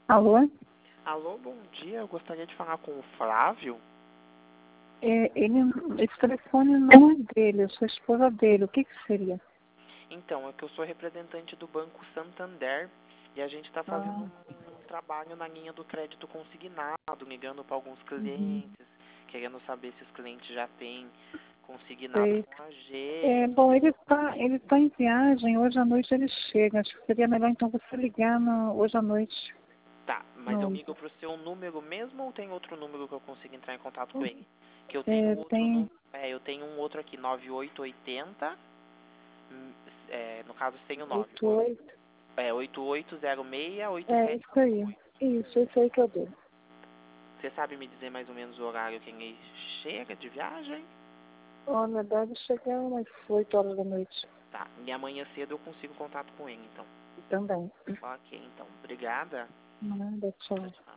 Alô? Alô, bom dia. Eu gostaria de falar com o Flávio. Esse telefone não é dele, eu sou a esposa dele. O que seria? Então, é que eu sou representante do Banco Santander e a gente está fazendo um trabalho na linha do crédito consignado, ligando para alguns clientes, querendo saber se os clientes já têm consignado Sei. com a gente. Bom, ele tá em viagem, hoje à noite ele chega. Acho que seria melhor então você ligar hoje à noite. Tá, mas eu ligo pro seu número mesmo ou tem outro número que eu consigo entrar em contato com ele? Que eu tenho outro Tem número. Eu tenho um outro aqui, 9880. No caso sem o 9. 88. 8806-8758. Isso aí. Isso aí que eu dou. Você sabe me dizer mais ou menos o horário que ele chega de viagem? Olha, deve chegar umas 8 horas da noite. Tá, e amanhã cedo eu consigo contato com ele, então. Também. Ok, então. Obrigada. Nada, tchau. Tchau.